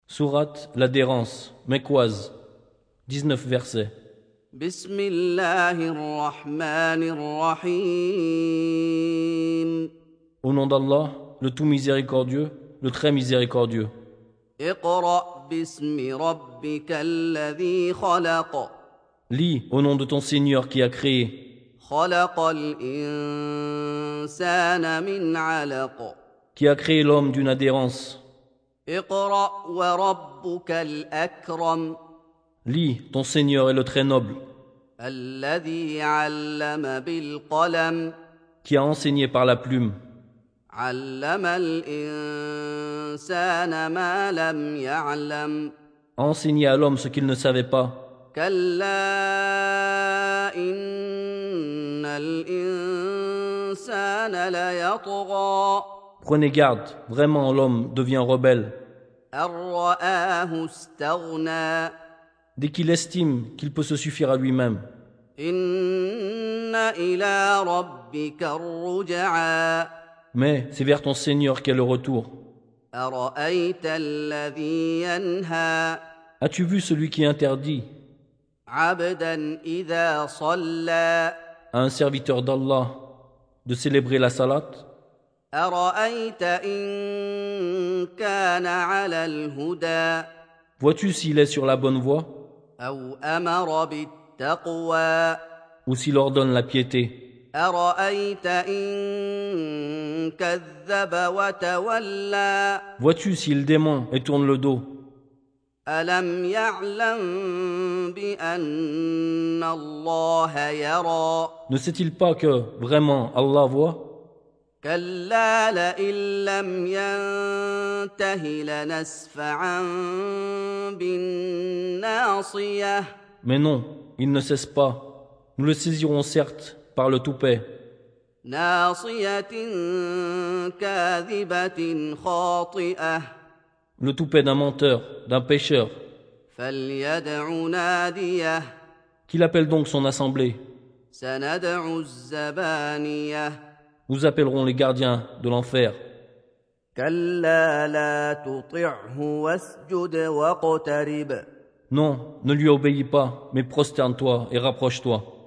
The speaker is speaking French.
Sourate l'adhérence, Mecquoise, 19 versets. بسم الله الرحمن الرحيم Au nom d'Allah, le tout miséricordieux, le très miséricordieux. اقرأ باسم ربك الذي خلق Lis au nom de ton Seigneur qui a créé, خلق الإنسان من علق qui a créé l'homme d'une adhérence. اقرأ وربك الأكرم Lis, ton Seigneur est le très noble, الذي علم بالقلم qui a enseigné par la plume, علم الإنسان ما لم يعلم a enseigné à l'homme ce qu'il ne savait pas. كلا إن الإنسان ليطغى Prenez garde, vraiment l'homme devient rebelle, أن رآه استغنى dès qu'il estime qu'il peut se suffire à lui-même. إن إلى ربك الرجعى Mais c'est vers ton Seigneur qu'est le retour. أرأيت الذي ينهى As-tu vu celui qui interdit عبدا إذا صلى à un serviteur d'Allah de célébrer la salat? أرأيت إن كان على الهدى Vois-tu s'il est sur la bonne voie أو أمر بالتقوى ou s'il ordonne la piété? أرأيت إن كذب وتولى Vois-tu s'il dément et tourne le dos? ألم يعلم بأن الله يرى Ne sait-il pas que, vraiment, Allah voit? كلا لئن لم ينته لنسفعا بالناصية Mais non, il ne cesse pas. Nous le saisirons certes par le toupet, ناصية كاذبة خاطئة le toupet d'un menteur, d'un pécheur. فليدع ناديه Qu'il appelle donc son assemblée. سندع الزبانية Nous appellerons les gardiens de l'enfer. كلا لا تطعه واسجد واقترب Non, ne lui obéis pas, mais prosterne-toi et rapproche-toi.